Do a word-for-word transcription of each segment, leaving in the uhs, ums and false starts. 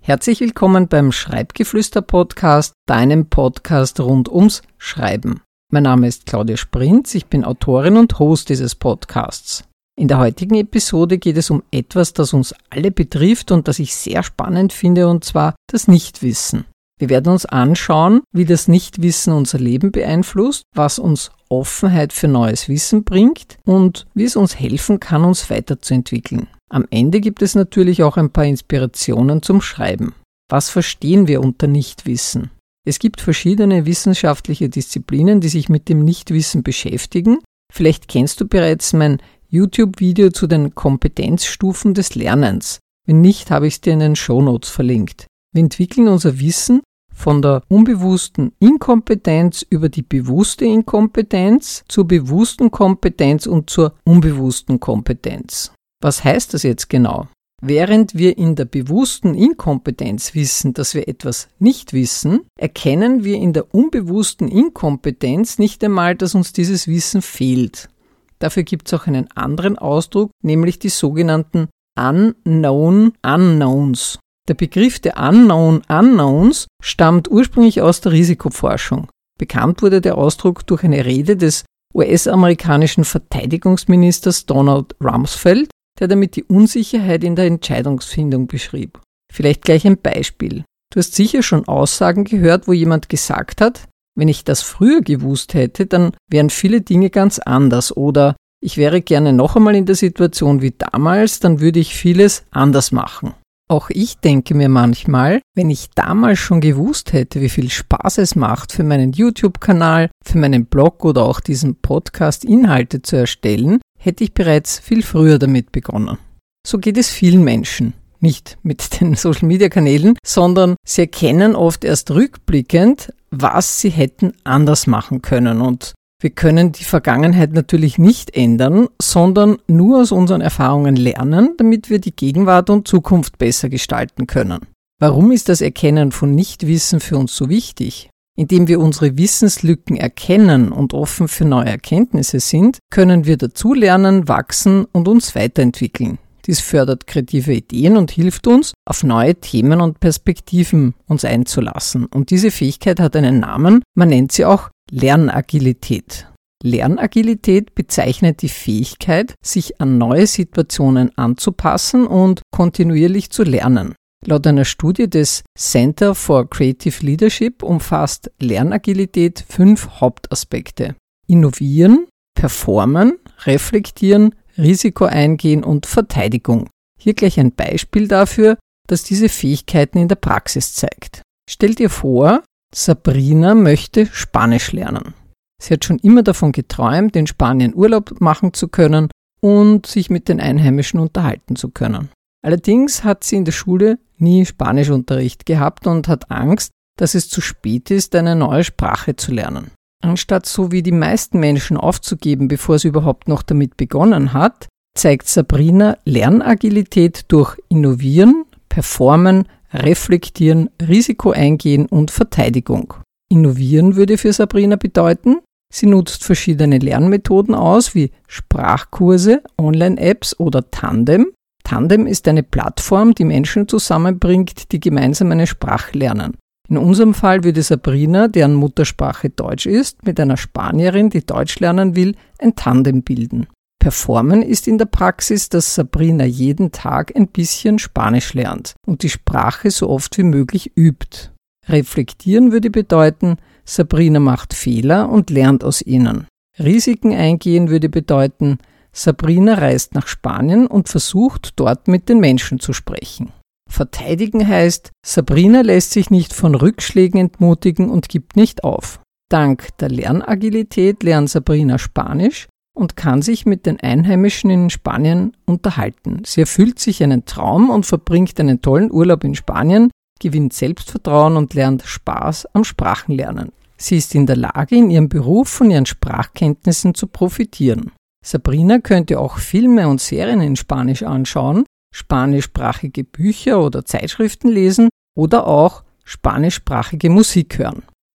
Herzlich willkommen beim Schreibgeflüster-Podcast, deinem Podcast rund ums Schreiben. Mein Name ist Claudia Sprinz, ich bin Autorin und Host dieses Podcasts. In der heutigen Episode geht es um etwas, das uns alle betrifft und das ich sehr spannend finde, und zwar das Nichtwissen. Wir werden uns anschauen, wie das Nichtwissen unser Leben beeinflusst, was uns Offenheit für neues Wissen bringt und wie es uns helfen kann, uns weiterzuentwickeln. Am Ende gibt es natürlich auch ein paar Inspirationen zum Schreiben. Was verstehen wir unter Nichtwissen? Es gibt verschiedene wissenschaftliche Disziplinen, die sich mit dem Nichtwissen beschäftigen. Vielleicht kennst du bereits mein YouTube-Video zu den Kompetenzstufen des Lernens. Wenn nicht, habe ich es dir in den Shownotes verlinkt. Wir entwickeln unser Wissen von der unbewussten Inkompetenz über die bewusste Inkompetenz zur bewussten Kompetenz und zur unbewussten Kompetenz. Was heißt das jetzt genau? Während wir in der bewussten Inkompetenz wissen, dass wir etwas nicht wissen, erkennen wir in der unbewussten Inkompetenz nicht einmal, dass uns dieses Wissen fehlt. Dafür gibt es auch einen anderen Ausdruck, nämlich die sogenannten Unknown Unknowns. Der Begriff der Unknown Unknowns stammt ursprünglich aus der Risikoforschung. Bekannt wurde der Ausdruck durch eine Rede des U S-amerikanischen Verteidigungsministers Donald Rumsfeld, der damit die Unsicherheit in der Entscheidungsfindung beschrieb. Vielleicht gleich ein Beispiel. Du hast sicher schon Aussagen gehört, wo jemand gesagt hat, wenn ich das früher gewusst hätte, dann wären viele Dinge ganz anders, oder ich wäre gerne noch einmal in der Situation wie damals, dann würde ich vieles anders machen. Auch ich denke mir manchmal, wenn ich damals schon gewusst hätte, wie viel Spaß es macht, für meinen YouTube-Kanal, für meinen Blog oder auch diesen Podcast Inhalte zu erstellen, hätte ich bereits viel früher damit begonnen. So geht es vielen Menschen. Nicht mit den Social-Media-Kanälen, sondern sie erkennen oft erst rückblickend, was sie hätten anders machen können. Und wir können die Vergangenheit natürlich nicht ändern, sondern nur aus unseren Erfahrungen lernen, damit wir die Gegenwart und Zukunft besser gestalten können. Warum ist das Erkennen von Nichtwissen für uns so wichtig? Indem wir unsere Wissenslücken erkennen und offen für neue Erkenntnisse sind, können wir dazulernen, wachsen und uns weiterentwickeln. Dies fördert kreative Ideen und hilft uns, auf neue Themen und Perspektiven uns einzulassen. Und diese Fähigkeit hat einen Namen, man nennt sie auch Lernagilität. Lernagilität bezeichnet die Fähigkeit, sich an neue Situationen anzupassen und kontinuierlich zu lernen. Laut einer Studie des Center for Creative Leadership umfasst Lernagilität fünf Hauptaspekte: Innovieren, Performen, Reflektieren, Risiko eingehen und Verteidigung. Hier gleich ein Beispiel dafür, das diese Fähigkeiten in der Praxis zeigt. Stell dir vor, Sabrina möchte Spanisch lernen. Sie hat schon immer davon geträumt, in Spanien Urlaub machen zu können und sich mit den Einheimischen unterhalten zu können. Allerdings hat sie in der Schule nie Spanischunterricht gehabt und hat Angst, dass es zu spät ist, eine neue Sprache zu lernen. Anstatt so wie die meisten Menschen aufzugeben, bevor sie überhaupt noch damit begonnen hat, zeigt Sabrina Lernagilität durch Innovieren, Performen, Reflektieren, Risiko eingehen und Verteidigung. Innovieren würde für Sabrina bedeuten, sie nutzt verschiedene Lernmethoden aus, wie Sprachkurse, Online-Apps oder Tandem. Tandem ist eine Plattform, die Menschen zusammenbringt, die gemeinsam eine Sprache lernen. In unserem Fall würde Sabrina, deren Muttersprache Deutsch ist, mit einer Spanierin, die Deutsch lernen will, ein Tandem bilden. Performen ist in der Praxis, dass Sabrina jeden Tag ein bisschen Spanisch lernt und die Sprache so oft wie möglich übt. Reflektieren würde bedeuten, Sabrina macht Fehler und lernt aus ihnen. Risiken eingehen würde bedeuten, Sabrina reist nach Spanien und versucht, dort mit den Menschen zu sprechen. Verteidigen heißt, Sabrina lässt sich nicht von Rückschlägen entmutigen und gibt nicht auf. Dank der Lernagilität lernt Sabrina Spanisch und kann sich mit den Einheimischen in Spanien unterhalten. Sie erfüllt sich einen Traum und verbringt einen tollen Urlaub in Spanien, gewinnt Selbstvertrauen und lernt Spaß am Sprachenlernen. Sie ist in der Lage, in ihrem Beruf von ihren Sprachkenntnissen zu profitieren. Sabrina könnte auch Filme und Serien in Spanisch anschauen, spanischsprachige Bücher oder Zeitschriften lesen oder auch spanischsprachige Musik hören.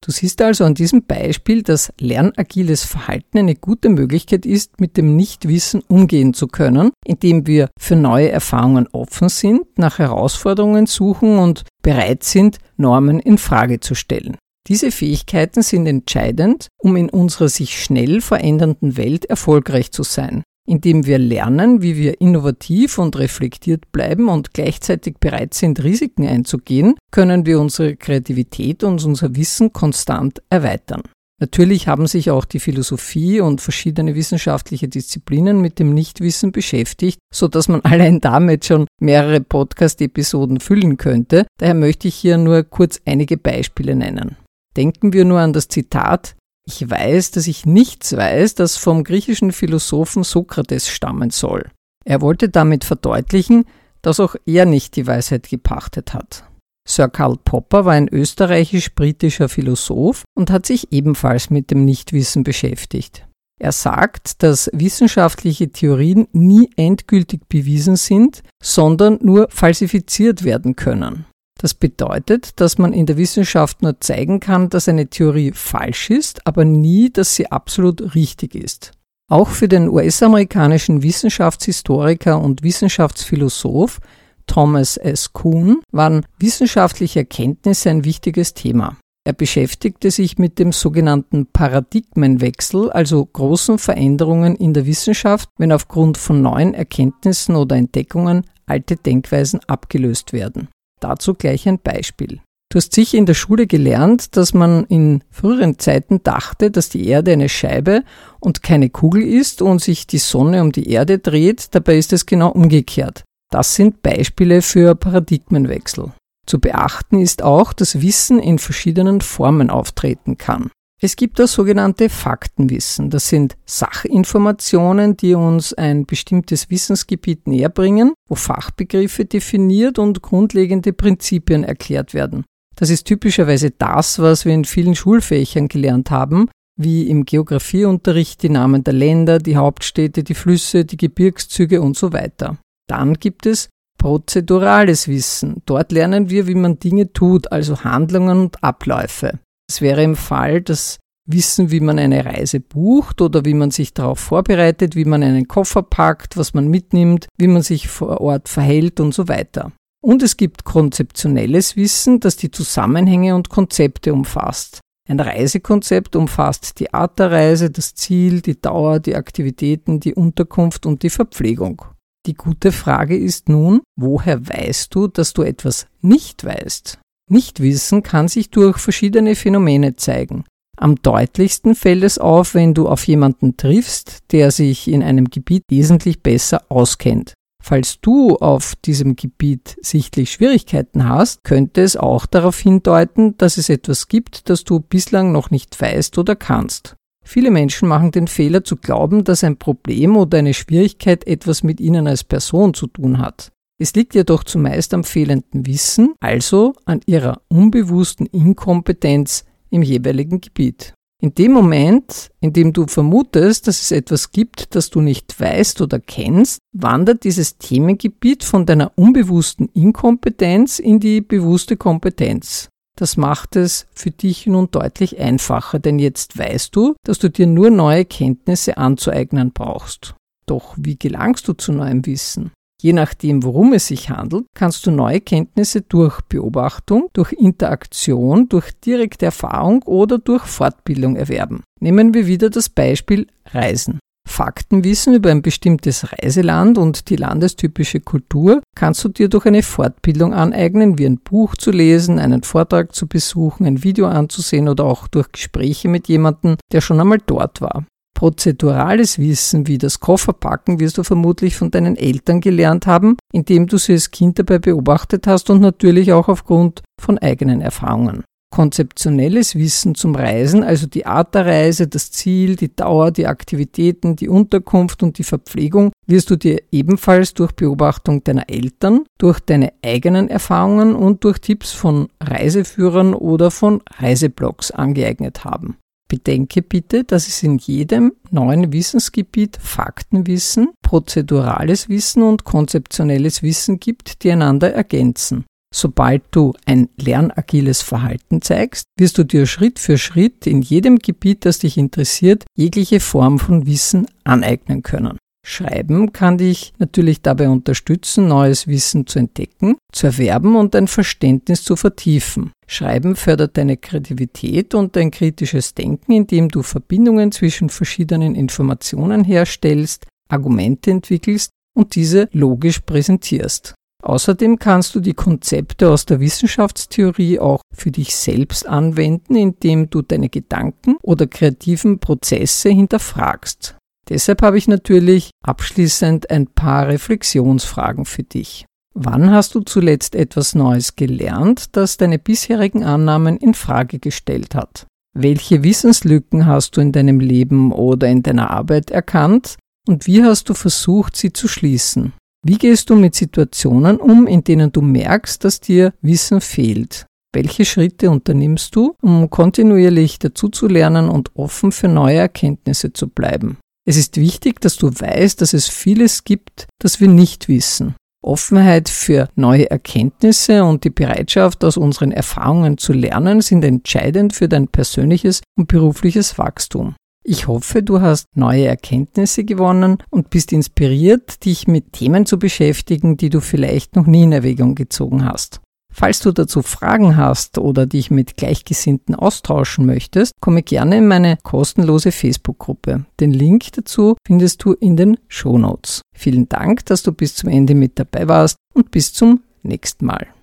Du siehst also an diesem Beispiel, dass lernagiles Verhalten eine gute Möglichkeit ist, mit dem Nichtwissen umgehen zu können, indem wir für neue Erfahrungen offen sind, nach Herausforderungen suchen und bereit sind, Normen in Frage zu stellen. Diese Fähigkeiten sind entscheidend, um in unserer sich schnell verändernden Welt erfolgreich zu sein. Indem wir lernen, wie wir innovativ und reflektiert bleiben und gleichzeitig bereit sind, Risiken einzugehen, können wir unsere Kreativität und unser Wissen konstant erweitern. Natürlich haben sich auch die Philosophie und verschiedene wissenschaftliche Disziplinen mit dem Nichtwissen beschäftigt, sodass man allein damit schon mehrere Podcast-Episoden füllen könnte. Daher möchte ich hier nur kurz einige Beispiele nennen. Denken wir nur an das Zitat: Ich weiß, dass ich nichts weiß, das vom griechischen Philosophen Sokrates stammen soll. Er wollte damit verdeutlichen, dass auch er nicht die Weisheit gepachtet hat. Sir Karl Popper war ein österreichisch-britischer Philosoph und hat sich ebenfalls mit dem Nichtwissen beschäftigt. Er sagt, dass wissenschaftliche Theorien nie endgültig bewiesen sind, sondern nur falsifiziert werden können. Das bedeutet, dass man in der Wissenschaft nur zeigen kann, dass eine Theorie falsch ist, aber nie, dass sie absolut richtig ist. Auch für den U S-amerikanischen Wissenschaftshistoriker und Wissenschaftsphilosoph Thomas S. Kuhn waren wissenschaftliche Erkenntnisse ein wichtiges Thema. Er beschäftigte sich mit dem sogenannten Paradigmenwechsel, also großen Veränderungen in der Wissenschaft, wenn aufgrund von neuen Erkenntnissen oder Entdeckungen alte Denkweisen abgelöst werden. Dazu gleich ein Beispiel. Du hast sicher in der Schule gelernt, dass man in früheren Zeiten dachte, dass die Erde eine Scheibe und keine Kugel ist und sich die Sonne um die Erde dreht. Dabei ist es genau umgekehrt. Das sind Beispiele für Paradigmenwechsel. Zu beachten ist auch, dass Wissen in verschiedenen Formen auftreten kann. Es gibt das sogenannte Faktenwissen. Das sind Sachinformationen, die uns ein bestimmtes Wissensgebiet näherbringen, wo Fachbegriffe definiert und grundlegende Prinzipien erklärt werden. Das ist typischerweise das, was wir in vielen Schulfächern gelernt haben, wie im Geografieunterricht die Namen der Länder, die Hauptstädte, die Flüsse, die Gebirgszüge und so weiter. Dann gibt es prozedurales Wissen. Dort lernen wir, wie man Dinge tut, also Handlungen und Abläufe. Es wäre im Fall das Wissen, wie man eine Reise bucht oder wie man sich darauf vorbereitet, wie man einen Koffer packt, was man mitnimmt, wie man sich vor Ort verhält und so weiter. Und es gibt konzeptionelles Wissen, das die Zusammenhänge und Konzepte umfasst. Ein Reisekonzept umfasst die Art der Reise, das Ziel, die Dauer, die Aktivitäten, die Unterkunft und die Verpflegung. Die gute Frage ist nun, woher weißt du, dass du etwas nicht weißt? Nichtwissen kann sich durch verschiedene Phänomene zeigen. Am deutlichsten fällt es auf, wenn du auf jemanden triffst, der sich in einem Gebiet wesentlich besser auskennt. Falls du auf diesem Gebiet sichtlich Schwierigkeiten hast, könnte es auch darauf hindeuten, dass es etwas gibt, das du bislang noch nicht weißt oder kannst. Viele Menschen machen den Fehler zu glauben, dass ein Problem oder eine Schwierigkeit etwas mit ihnen als Person zu tun hat. Es liegt jedoch zumeist am fehlenden Wissen, also an ihrer unbewussten Inkompetenz im jeweiligen Gebiet. In dem Moment, in dem du vermutest, dass es etwas gibt, das du nicht weißt oder kennst, wandert dieses Themengebiet von deiner unbewussten Inkompetenz in die bewusste Kompetenz. Das macht es für dich nun deutlich einfacher, denn jetzt weißt du, dass du dir nur neue Kenntnisse anzueignen brauchst. Doch wie gelangst du zu neuem Wissen? Je nachdem, worum es sich handelt, kannst du neue Kenntnisse durch Beobachtung, durch Interaktion, durch direkte Erfahrung oder durch Fortbildung erwerben. Nehmen wir wieder das Beispiel Reisen. Faktenwissen über ein bestimmtes Reiseland und die landestypische Kultur kannst du dir durch eine Fortbildung aneignen, wie ein Buch zu lesen, einen Vortrag zu besuchen, ein Video anzusehen oder auch durch Gespräche mit jemandem, der schon einmal dort war. Prozedurales Wissen wie das Kofferpacken wirst du vermutlich von deinen Eltern gelernt haben, indem du sie als Kind dabei beobachtet hast und natürlich auch aufgrund von eigenen Erfahrungen. Konzeptionelles Wissen zum Reisen, also die Art der Reise, das Ziel, die Dauer, die Aktivitäten, die Unterkunft und die Verpflegung, wirst du dir ebenfalls durch Beobachtung deiner Eltern, durch deine eigenen Erfahrungen und durch Tipps von Reiseführern oder von Reiseblogs angeeignet haben. Bedenke bitte, dass es in jedem neuen Wissensgebiet Faktenwissen, prozedurales Wissen und konzeptionelles Wissen gibt, die einander ergänzen. Sobald du ein lernagiles Verhalten zeigst, wirst du dir Schritt für Schritt in jedem Gebiet, das dich interessiert, jegliche Form von Wissen aneignen können. Schreiben kann dich natürlich dabei unterstützen, neues Wissen zu entdecken, zu erwerben und dein Verständnis zu vertiefen. Schreiben fördert deine Kreativität und dein kritisches Denken, indem du Verbindungen zwischen verschiedenen Informationen herstellst, Argumente entwickelst und diese logisch präsentierst. Außerdem kannst du die Konzepte aus der Wissenschaftstheorie auch für dich selbst anwenden, indem du deine Gedanken oder kreativen Prozesse hinterfragst. Deshalb habe ich natürlich abschließend ein paar Reflexionsfragen für dich. Wann hast du zuletzt etwas Neues gelernt, das deine bisherigen Annahmen in Frage gestellt hat? Welche Wissenslücken hast du in deinem Leben oder in deiner Arbeit erkannt und wie hast du versucht, sie zu schließen? Wie gehst du mit Situationen um, in denen du merkst, dass dir Wissen fehlt? Welche Schritte unternimmst du, um kontinuierlich dazuzulernen und offen für neue Erkenntnisse zu bleiben? Es ist wichtig, dass du weißt, dass es vieles gibt, das wir nicht wissen. Offenheit für neue Erkenntnisse und die Bereitschaft, aus unseren Erfahrungen zu lernen, sind entscheidend für dein persönliches und berufliches Wachstum. Ich hoffe, du hast neue Erkenntnisse gewonnen und bist inspiriert, dich mit Themen zu beschäftigen, die du vielleicht noch nie in Erwägung gezogen hast. Falls du dazu Fragen hast oder dich mit Gleichgesinnten austauschen möchtest, komme gerne in meine kostenlose Facebook-Gruppe. Den Link dazu findest du in den Shownotes. Vielen Dank, dass du bis zum Ende mit dabei warst und bis zum nächsten Mal.